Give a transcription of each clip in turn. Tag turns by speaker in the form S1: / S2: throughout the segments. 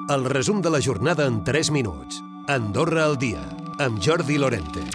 S1: El resum de la jornada en 3 minuts. Andorra al dia, amb Jordi Lorente.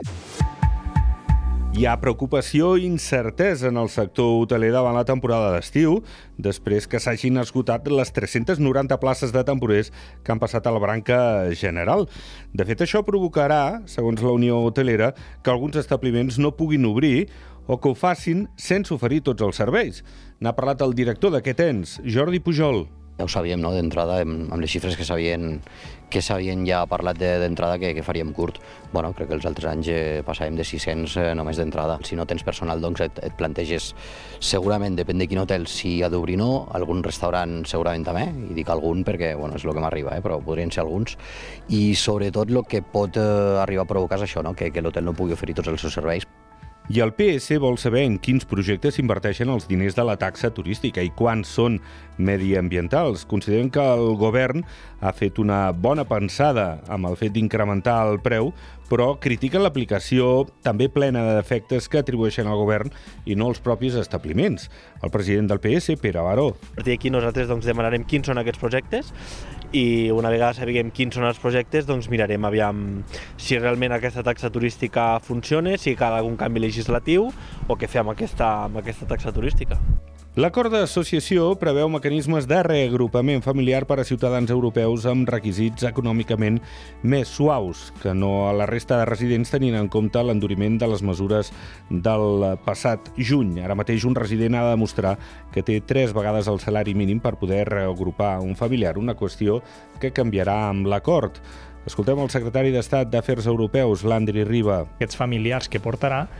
S2: Hi ha preocupació i incertesa en el sector hoteler davant la temporada d'estiu, després que s'hagin esgotat les 390 places de temporers que han passat a la branca general. De fet, això provocarà, segons la Unió Hotelera, que alguns establiments no puguin obrir o que ho facin sense oferir tots els serveis. N'ha parlat el director d'aquest ens, Jordi Pujol.
S3: Ja ho sabíem, no?, d'entrada, amb les xifres que s'havien ja parlat d'entrada que faríem curt. Bueno, crec que els altres anys passàvem de 600 només d'entrada. Si no tens personal, doncs et planteges, segurament, depèn de quin hotel, si ha d'obrir o no, algun restaurant segurament també, i dic algun perquè és el que m'arriba, però podrien ser alguns. I sobretot el que pot arribar a provocar és això, no?, que l'hotel no pugui oferir tots els seus serveis.
S2: I el PS vol saber en quins projectes s'inverteixen els diners de la taxa turística i quants són mediambientals. Consideren que el govern ha fet una bona pensada amb el fet d'incrementar el preu, però critiquen l'aplicació també plena de defectes que atribueixen al govern i no als propis establiments. El president del PS, Pere Baró.
S4: A partir d'aquí nosaltres demanarem quins són aquests projectes i una vegada sapiguem quins són els projectes, mirarem aviam si realment aquesta taxa turística funciona, si cal algun canvi legislatiu o què fer amb aquesta taxa turística.
S2: L'acord d'associació preveu mecanismes de reagrupament familiar per a ciutadans europeus amb requisits econòmicament més suaus que no a la resta de residents, tenint en compte l'enduriment de les mesures del passat juny. Ara mateix un resident ha de demostrar que té 3 vegades el salari mínim per poder reagrupar un familiar, una qüestió que canviarà amb l'acord. Escoltem el secretari d'Estat d'Afers Europeus, Landry Riba.
S5: Aquests familiars que portarà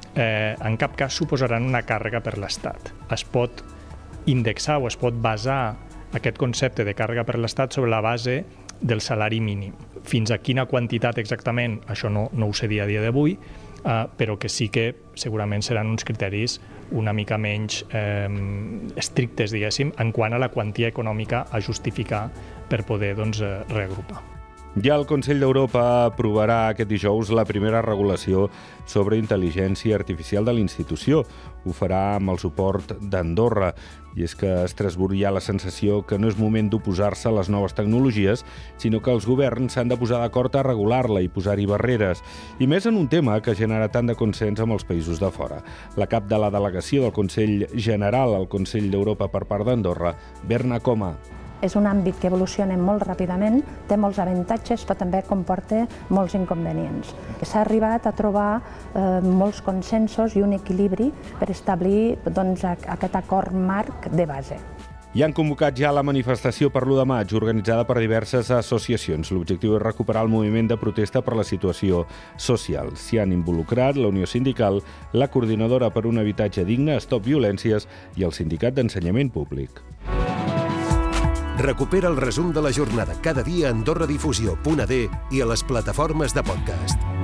S5: en cap cas suposaran una càrrega per l'Estat. Es pot indexar o es pot basar aquest concepte de càrrega per l'Estat sobre la base del salari mínim. Fins a quina quantitat exactament, això no ho sé a dia d'avui, però que sí que segurament seran uns criteris una mica menys estrictes, diguéssim, en quant a la quantia econòmica a justificar per poder reagrupar.
S2: Ja el Consell d'Europa aprovarà aquest dijous la primera regulació sobre intel·ligència artificial de l'institució. Ho farà amb el suport d'Andorra. I és que a Estrasburg hi ha la sensació que no és moment d'oposar-se a les noves tecnologies, sinó que els governs s'han de posar d'acord a regular-la i posar-hi barreres. I més en un tema que genera tant de consens amb els països de fora. La cap de la delegació del Consell General al Consell d'Europa per part d'Andorra, Berna Coma.
S6: És un àmbit que evoluciona molt ràpidament, té molts avantatges, però també comporta molts inconvenients. S'ha arribat a trobar molts consensos i un equilibri per establir aquest acord marc de base.
S2: I han convocat ja la manifestació per l'1 de maig, organitzada per diverses associacions. L'objectiu és recuperar el moviment de protesta per la situació social. S'hi han involucrat la Unió Sindical, la Coordinadora per un Habitatge Digne, Stop Violències i el Sindicat d'Ensenyament Públic.
S1: Recupera el resum de la jornada cada dia a AndorraDifusió.d i a les plataformes de podcast.